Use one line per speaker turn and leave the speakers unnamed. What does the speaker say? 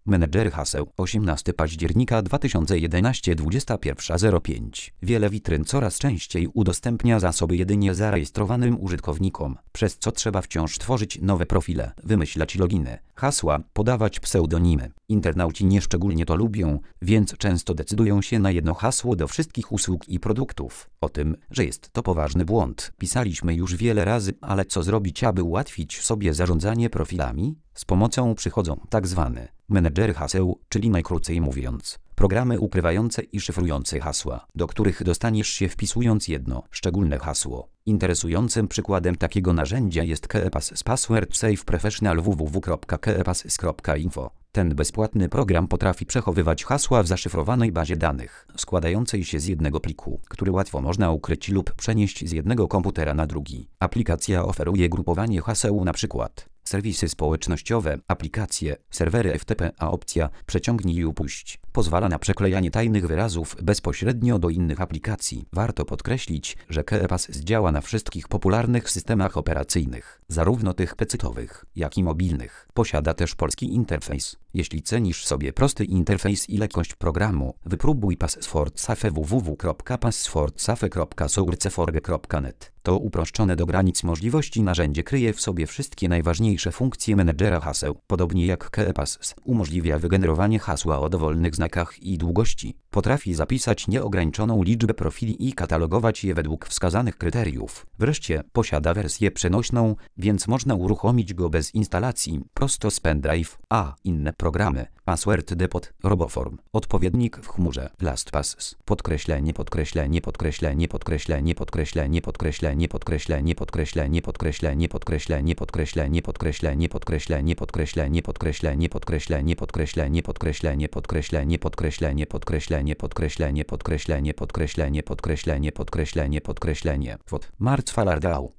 Menedżer haseł. 18 października 2011 21:05. Wiele witryn coraz częściej udostępnia zasoby jedynie zarejestrowanym użytkownikom, przez co trzeba wciąż tworzyć nowe profile, wymyślać loginy, hasła, podawać pseudonimy. Internauci nieszczególnie to lubią, więc często decydują się na jedno hasło do wszystkich usług i produktów. O tym, że jest to poważny błąd, pisaliśmy już wiele razy, ale co zrobić, aby ułatwić sobie zarządzanie profilami? Z pomocą przychodzą tzw. menedżery haseł, czyli najkrócej mówiąc, programy ukrywające i szyfrujące hasła, do których dostaniesz się wpisując jedno, szczególne hasło. Interesującym przykładem takiego narzędzia jest KeePass z Password Safe Professional www.keepass.info. Ten bezpłatny program potrafi przechowywać hasła w zaszyfrowanej bazie danych, składającej się z jednego pliku, który łatwo można ukryć lub przenieść z jednego komputera na drugi. Aplikacja oferuje grupowanie haseł, np. serwisy społecznościowe, aplikacje, serwery FTP, a opcja przeciągnij i upuść pozwala na przeklejanie tajnych wyrazów bezpośrednio do innych aplikacji. Warto podkreślić, że KeePass działa na wszystkich popularnych systemach operacyjnych, zarówno tych pecetowych, jak i mobilnych. Posiada też polski interfejs. Jeśli cenisz sobie prosty interfejs i lekkość programu, wypróbuj Password Safe www.passwordsafe.sourceforge.net. To uproszczone do granic możliwości narzędzie kryje w sobie wszystkie najważniejsze funkcje menedżera haseł. Podobnie jak KeePass umożliwia wygenerowanie hasła o dowolnych znakach i długości. Potrafi zapisać nieograniczoną liczbę profili i katalogować je według wskazanych kryteriów. Wreszcie posiada wersję przenośną, więc można uruchomić go bez instalacji, prosto z pendrive, a inne programy, Password Depot, Roboform, odpowiednik w chmurze, LastPass, podkreślenie Marc Falardau.